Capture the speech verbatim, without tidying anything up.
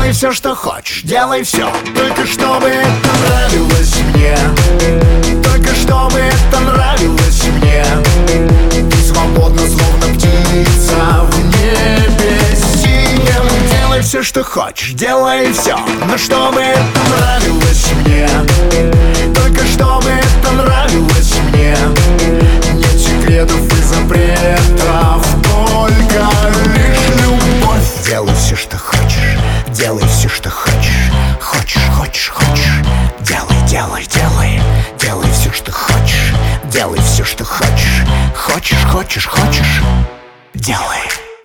Делай все, что хочешь, делай все, только чтобы это нравилось мне. Только чтобы это нравилось мне. Ты свободна, словно птица в небе синем. Делай все, что хочешь, делай все, но чтобы это нравилось мне. Только чтобы это нравилось мне. Нет секретов и запретов, только лишь любовь. Делай все, что хочешь, делай все, что хочешь. Хочешь, хочешь, хочешь. Делай, делай, делай. Делай все, что хочешь. Делай все, что хочешь. Хочешь, хочешь, хочешь. Делай.